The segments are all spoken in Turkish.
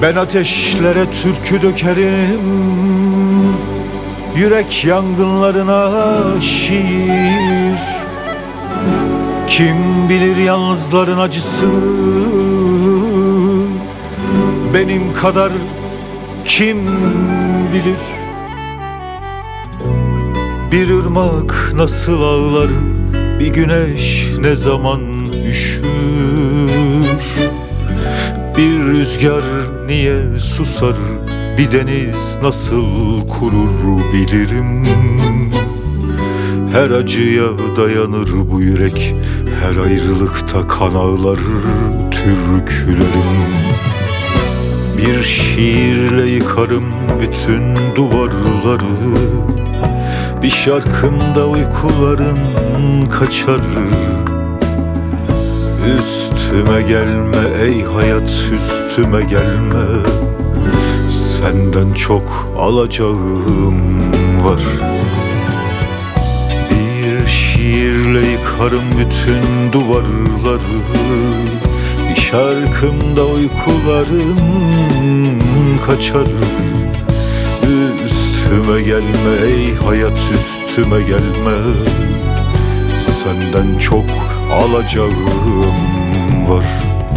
Ben ateşlere türkü dökerim, yürek yangınlarına şiir. Kim bilir yalnızların acısını, benim kadar kim bilir? Bir ırmak nasıl ağlar, bir güneş ne zaman üşür? Bir rüzgar niye susar, bir deniz nasıl kurur bilirim. Her acıya dayanır bu yürek, her ayrılıkta kan ağlar türkülerim. Bir şiirle yıkarım bütün duvarları, bir şarkımda uykuların kaçar. Üstüme gelme ey hayat, üstüme gelme, senden çok alacağım var. Bir şiirle yıkarım bütün duvarları, bir şarkımda uykuların kaçar. Üstüme gelme ey hayat, üstüme gelme, senden çok alacağım var.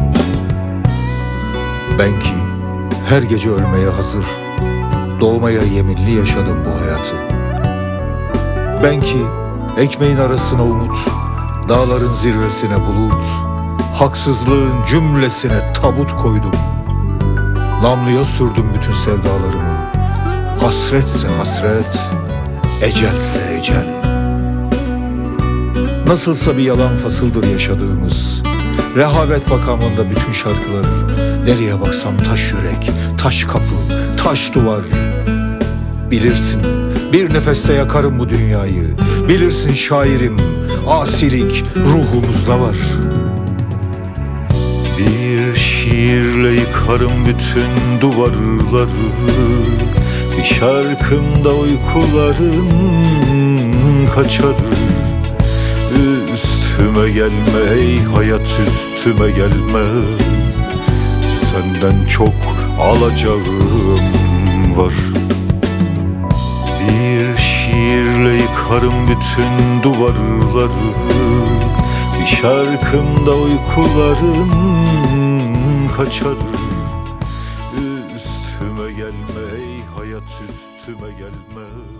Ben ki her gece ölmeye hazır, doğmaya yeminli yaşadım bu hayatı. Ben ki ekmeğin arasına umut, dağların zirvesine bulut, haksızlığın cümlesine tabut koydum. Namluya sürdüm bütün sevdalarımı, hasretse hasret, ecelse ecel. Nasılsa bir yalan fasıldır yaşadığımız, rehavet makamında bütün şarkılar. Nereye baksam taş yürek, taş kapı, taş duvar. Bilirsin bir nefeste yakarım bu dünyayı, bilirsin şairim, asilik ruhumuzda var. Bir şiirle yıkarım bütün duvarları, bir şarkımda uykuların kaçar. Üstüme gelme ey hayat, üstüme gelme, senden çok alacağım var. Bir şiirle yıkarım bütün duvarları, bir şarkımda uykuların kaçar. Üstüme gelme ey hayat, üstüme gelme,